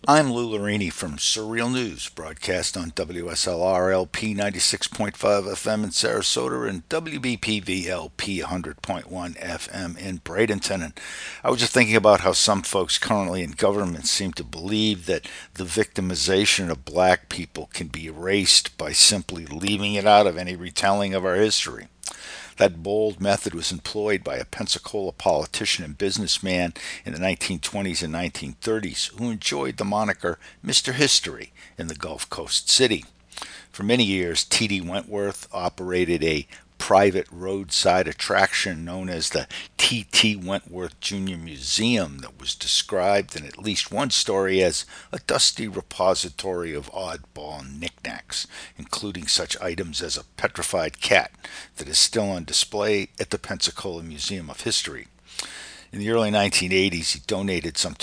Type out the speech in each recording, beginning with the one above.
I'm Lou Larini from Surreal News, broadcast on WSLR LP 96.5 FM in Sarasota and WBPV LP 100.1 FM in Bradenton. And I was just thinking about how some folks currently in government seem to believe that the victimization of black people can be erased by simply leaving it out of any retelling of our history. That bold method was employed by a Pensacola politician and businessman in the 1920s and 1930s who enjoyed the moniker Mr. History in the Gulf Coast city. For many years, T.D. Wentworth operated a private roadside attraction known as the T.T. Wentworth Jr. Museum that was described in at least one story as a dusty repository of oddball knickknacks, including such items as a petrified cat that is still on display at the Pensacola Museum of History. In the early 1980s, he donated some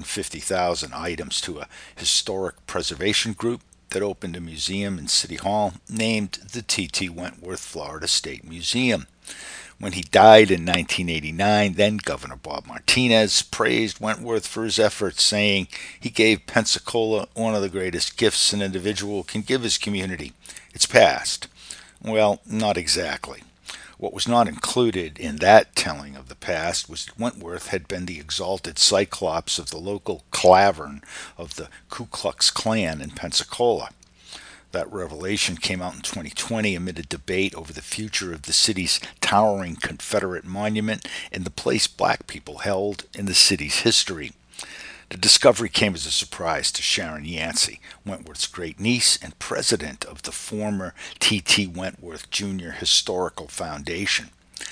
250,000 items to a historic preservation group that opened a museum in City Hall named the T.T. Wentworth Florida State Museum. When he died in 1989, then Governor Bob Martinez praised Wentworth for his efforts, saying he gave Pensacola one of the greatest gifts an individual can give his community, its past. Well, not exactly. What was not included in that telling of the past was that Wentworth had been the exalted cyclops of the local clavern of the Ku Klux Klan in Pensacola. That revelation came out in 2020 amid a debate over the future of the city's towering Confederate monument and the place black people held in the city's history. The discovery came as a surprise to Sharon Yancey, Wentworth's great niece and president of the former T.T. Wentworth Jr. Historical Foundation.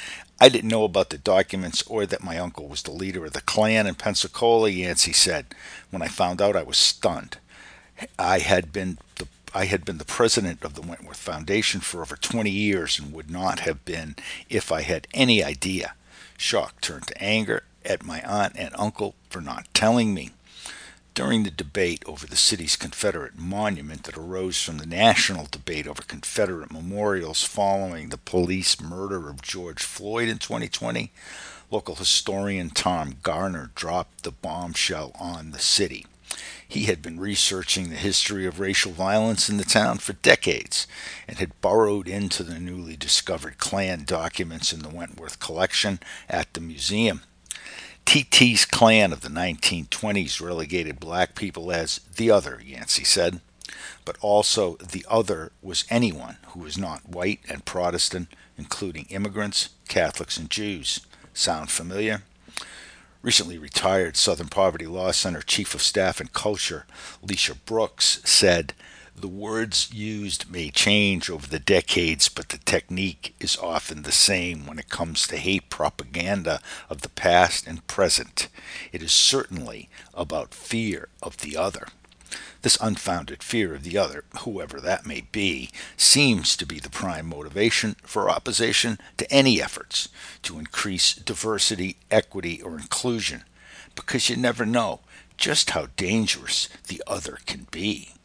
I didn't know about the documents or that my uncle was the leader of the Klan in Pensacola, Yancey said. When I found out, I was stunned. I had been the I had been the president of the Wentworth Foundation for over 20 years and would not have been if I had any idea. Shock turned to anger at my aunt and uncle for not telling me. During the debate over the city's Confederate monument that arose from the national debate over Confederate memorials following the police murder of George Floyd in 2020, local historian Tom Garner dropped the bombshell on the city. He had been researching the history of racial violence in the town for decades and had burrowed into the newly discovered Klan documents in the Wentworth collection at the museum. T.T.'s Klan of the 1920s relegated black people as the other, Yancey said. But also, the other was anyone who was not white and Protestant, including immigrants, Catholics, and Jews. Sound familiar? Recently retired Southern Poverty Law Center Chief of Staff and Culture, Leisha Brooks, said, "The words used may change over the decades, but the technique is often the same when it comes to hate propaganda of the past and present. It is certainly about fear of the other. This unfounded fear of the other, whoever that may be, seems to be the prime motivation for opposition to any efforts to increase diversity, equity, or inclusion, because you never know just how dangerous the other can be."